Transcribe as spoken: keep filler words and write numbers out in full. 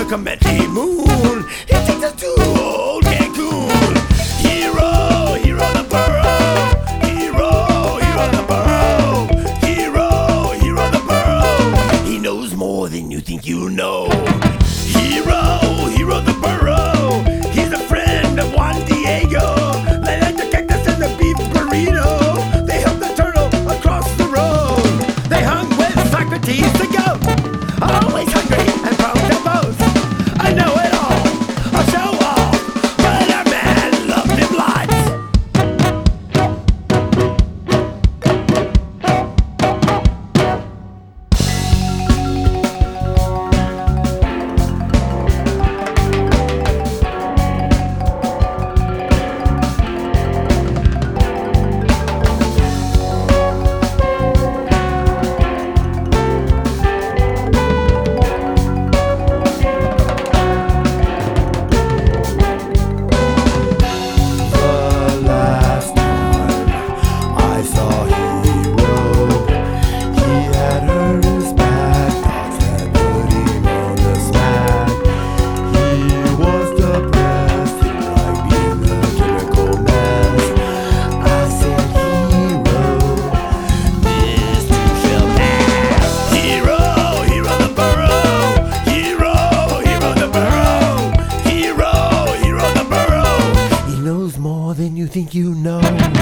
Comanche moon. He takes us to old Cancun. Hero, hero the burrow. Hero, hero the burrow. Hero, hero the burrow. He knows more than you think you know. Hero, hero the burrow. He's a friend of Juan Diego. They like the cactus and the beef burrito. They helped the turtle across the road. They hung with Socrates the goat. Always hungry and prone to boast. I know it all, I'll show off, but our man loved him lots. More than you think you know.